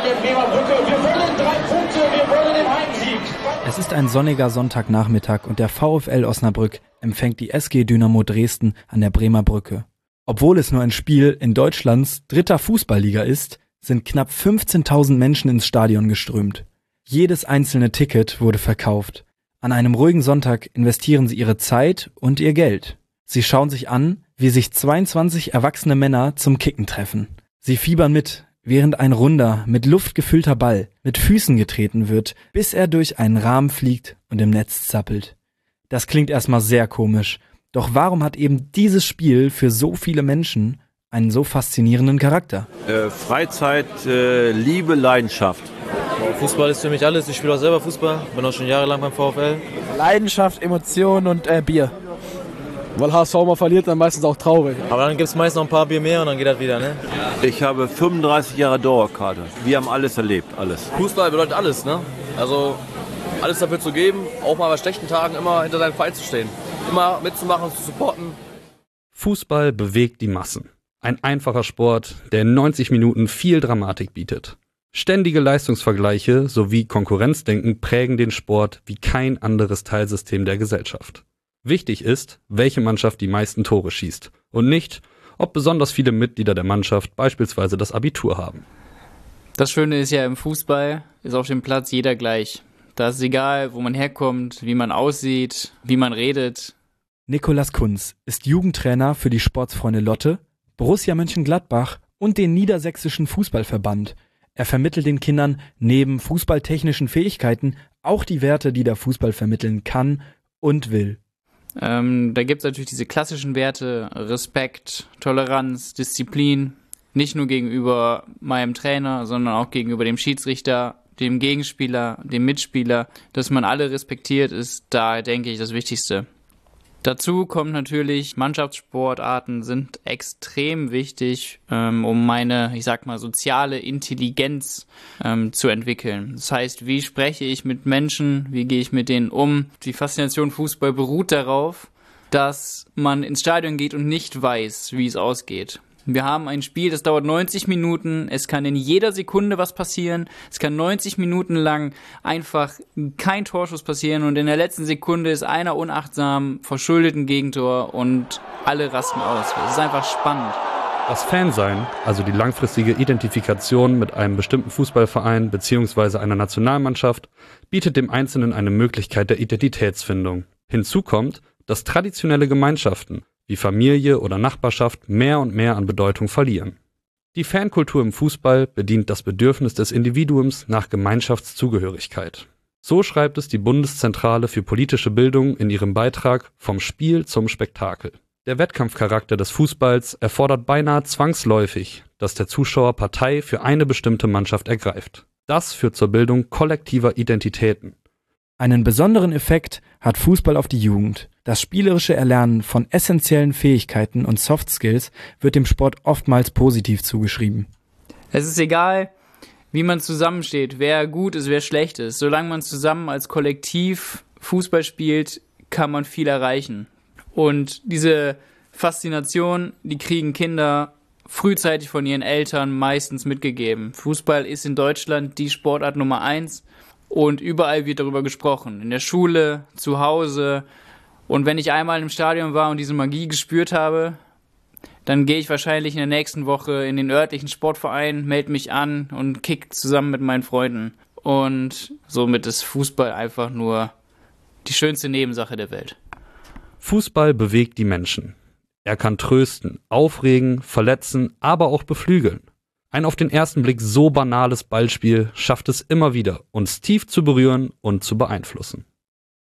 der Bremer Brücke. Wir wollen 3 Punkte, wir wollen den Heimsieg. Es ist ein sonniger Sonntagnachmittag und der VfL Osnabrück empfängt die SG Dynamo Dresden an der Bremer Brücke. Obwohl es nur ein Spiel in Deutschlands 3. Fußballliga ist, sind knapp 15.000 Menschen ins Stadion geströmt. Jedes einzelne Ticket wurde verkauft. An einem ruhigen Sonntag investieren sie ihre Zeit und ihr Geld. Sie schauen sich an, wie sich 22 erwachsene Männer zum Kicken treffen. Sie fiebern mit, während ein runder, mit Luft gefüllter Ball mit Füßen getreten wird, bis er durch einen Rahmen fliegt und im Netz zappelt. Das klingt erstmal sehr komisch, doch warum hat eben dieses Spiel für so viele Menschen einen so faszinierenden Charakter? Freizeit, Liebe, Leidenschaft. Fußball ist für mich alles. Ich spiele auch selber Fußball, bin auch schon jahrelang beim VfL. Leidenschaft, Emotion und Bier. Weil HSV mal verliert, dann meistens auch traurig. Aber dann gibt es meist noch ein paar Bier mehr und dann geht das wieder, ne? Ich habe 35 Jahre Dauerkarte. Wir haben alles erlebt, alles. Fußball bedeutet alles, ne? Also alles dafür zu geben, auch mal bei schlechten Tagen immer hinter seinem Verein zu stehen. Immer mitzumachen, zu supporten. Fußball bewegt die Massen. Ein einfacher Sport, der in 90 Minuten viel Dramatik bietet. Ständige Leistungsvergleiche sowie Konkurrenzdenken prägen den Sport wie kein anderes Teilsystem der Gesellschaft. Wichtig ist, welche Mannschaft die meisten Tore schießt und nicht, ob besonders viele Mitglieder der Mannschaft beispielsweise das Abitur haben. Das Schöne ist ja, im Fußball ist auf dem Platz jeder gleich. Da ist es egal, wo man herkommt, wie man aussieht, wie man redet. Nikolas Kunz ist Jugendtrainer für die Sportsfreunde Lotte, Borussia Mönchengladbach und den Niedersächsischen Fußballverband. Er vermittelt den Kindern neben fußballtechnischen Fähigkeiten auch die Werte, die der Fußball vermitteln kann und will. Da gibt es natürlich diese klassischen Werte, Respekt, Toleranz, Disziplin, nicht nur gegenüber meinem Trainer, sondern auch gegenüber dem Schiedsrichter, dem Gegenspieler, dem Mitspieler. Dass man alle respektiert, ist da, denke ich, das Wichtigste. Dazu kommt natürlich, Mannschaftssportarten sind extrem wichtig, um meine, ich sag mal, soziale Intelligenz zu entwickeln. Das heißt, wie spreche ich mit Menschen, wie gehe ich mit denen um? Die Faszination Fußball beruht darauf, dass man ins Stadion geht und nicht weiß, wie es ausgeht. Wir haben ein Spiel, das dauert 90 Minuten, es kann in jeder Sekunde was passieren, es kann 90 Minuten lang einfach kein Torschuss passieren und in der letzten Sekunde ist einer unachtsam, verschuldet ein Gegentor und alle rasten aus. Es ist einfach spannend. Das Fansein, also die langfristige Identifikation mit einem bestimmten Fußballverein bzw. einer Nationalmannschaft, bietet dem Einzelnen eine Möglichkeit der Identitätsfindung. Hinzu kommt, dass traditionelle Gemeinschaften wie Familie oder Nachbarschaft mehr und mehr an Bedeutung verlieren. Die Fankultur im Fußball bedient das Bedürfnis des Individuums nach Gemeinschaftszugehörigkeit. So schreibt es die Bundeszentrale für politische Bildung in ihrem Beitrag Vom Spiel zum Spektakel. Der Wettkampfcharakter des Fußballs erfordert beinahe zwangsläufig, dass der Zuschauer Partei für eine bestimmte Mannschaft ergreift. Das führt zur Bildung kollektiver Identitäten. Einen besonderen Effekt hat Fußball auf die Jugend. Das spielerische Erlernen von essentiellen Fähigkeiten und Soft Skills wird dem Sport oftmals positiv zugeschrieben. Es ist egal, wie man zusammensteht, wer gut ist, wer schlecht ist. Solange man zusammen als Kollektiv Fußball spielt, kann man viel erreichen. Und diese Faszination, die kriegen Kinder frühzeitig von ihren Eltern meistens mitgegeben. Fußball ist in Deutschland die Sportart Nummer 1 und überall wird darüber gesprochen. In der Schule, zu Hause. Und wenn ich einmal im Stadion war und diese Magie gespürt habe, dann gehe ich wahrscheinlich in der nächsten Woche in den örtlichen Sportverein, melde mich an und kick zusammen mit meinen Freunden. Und somit ist Fußball einfach nur die schönste Nebensache der Welt. Fußball bewegt die Menschen. Er kann trösten, aufregen, verletzen, aber auch beflügeln. Ein auf den ersten Blick so banales Ballspiel schafft es immer wieder, uns tief zu berühren und zu beeinflussen.